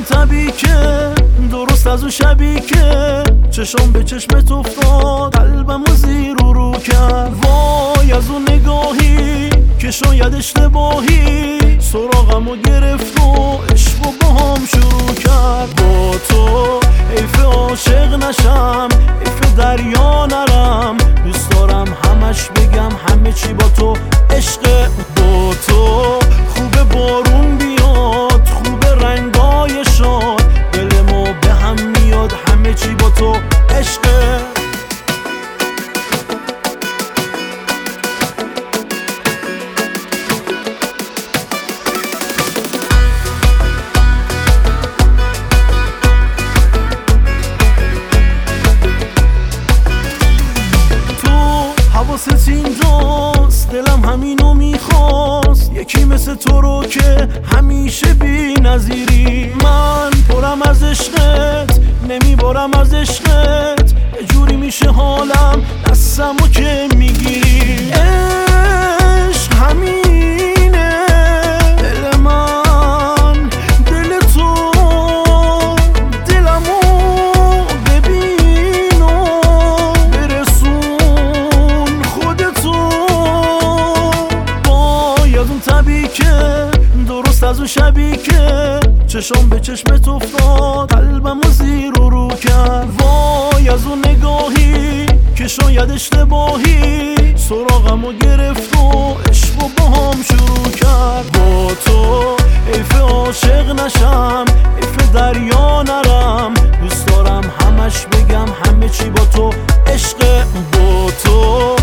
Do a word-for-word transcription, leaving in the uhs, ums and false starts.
اون تبی که درست از اون شبی که چشم به چشمت افتاد قلبمو زیر و رو کرد. وای از اون نگاهی که شاید اشتباهی سراغمو گرفت و عشقو با هم شروع کرد. با تو حیف عاشق نشم، حیف دریا نرم، دوست دارم همش بگم همه چی با تو عشق. با تو خوب بارون بیاد، خوب رنگای شاد، دلمو به هم میاد، همه چی با تو عشق. حواست اینجاست، دلم همینو میخواست، یکی مثل تو رو که همیشه بی نظیری. من پرم از عشقت، نمیبارم از عشقت، یه جوری میشه حالم دستمو که میگیری. عشق همینه، دل من دل تو، دلمو ببین و برسون خودتو. باید اون تبی که درست از اون شبی که چشم به چشمت افتاد قلبمو زیر و رو کرد. وای از اون نگاهی که شاید اشتباهی سراغمو گرفت و عشقو با هم شروع کرد. با تو حیف عاشق نشم، حیف دریا نرم، دوست دارم همش بگم همه چی با تو عشق. با تو